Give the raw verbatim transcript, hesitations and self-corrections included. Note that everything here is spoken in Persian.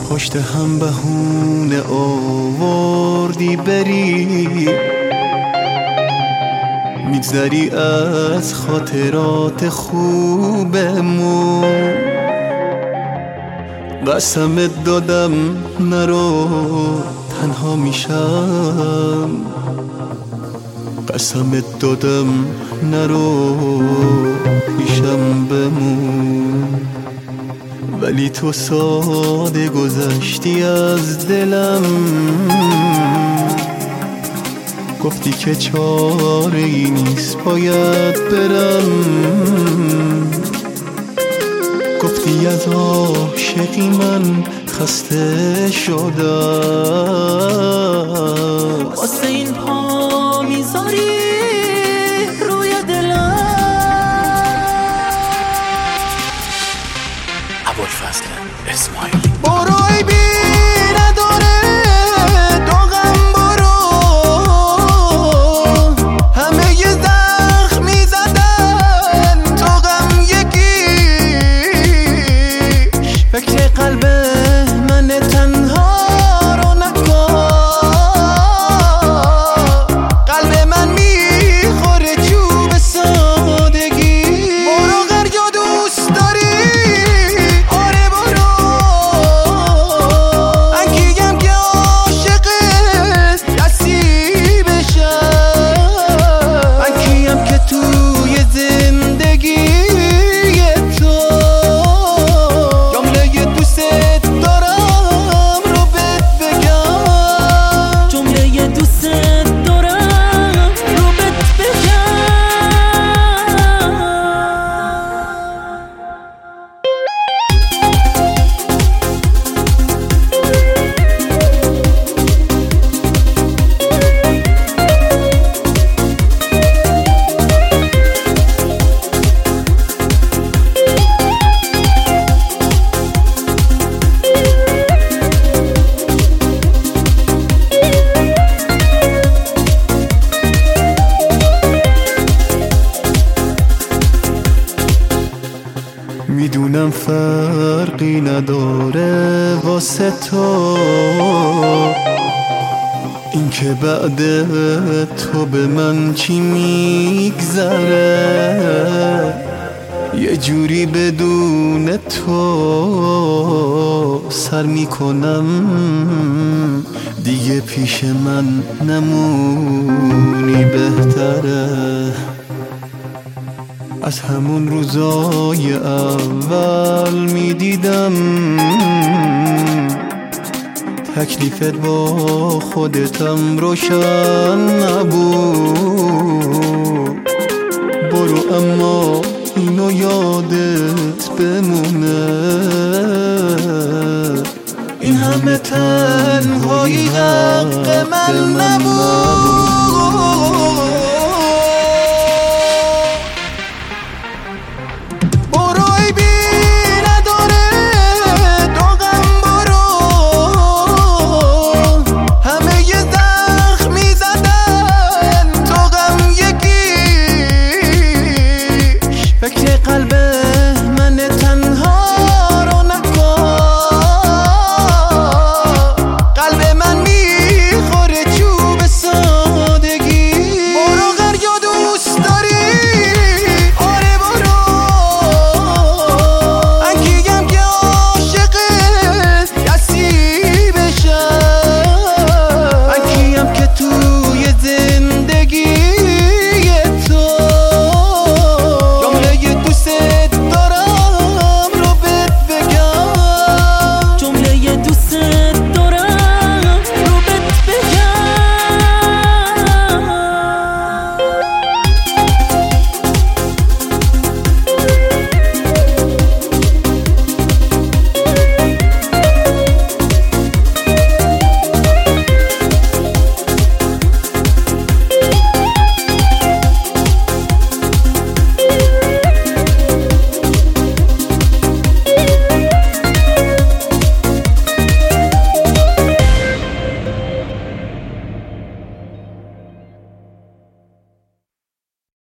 پشت هم بهونه آوردی بری، میگذری از خاطرات خوبمون. قسمت دادم نرو تنها میشم، قسمت دادم نرو پیشم بمون. ولی تو ساده گذشتی از دلم، گفتی که چاره ای نیست باید برم. گفتی از عاشقی من خسته شدم، واسه این پا میذاری روی دلم. ابوالفضل اسماعیلی. برو ای بی نداره دوغم، برو همه یه زخم میزدن تو غم یکیش. فکر قلب من تنها رو نکن، قلب من میخوره چوب سادگی. برو غریا دوست داری، آره برو. من کیم که عاشقت نصیبشم، من کیم که توی زندگی تو جمله دوست دارم رو بهت بگم، جمله دوست دارم رو بهت بگم. میدونم فرقی نداره واسه تو، این که بعد تو به من چی میگذره. یه جوری بدون تو سر میکنم، دیگه پیش من نمونی بهتره. از همون روزای اول میدیدم تکلیفت با خودتم روشن نبود. برو اما اینو یادت بمونه، این همه تنهایی حق من نبود.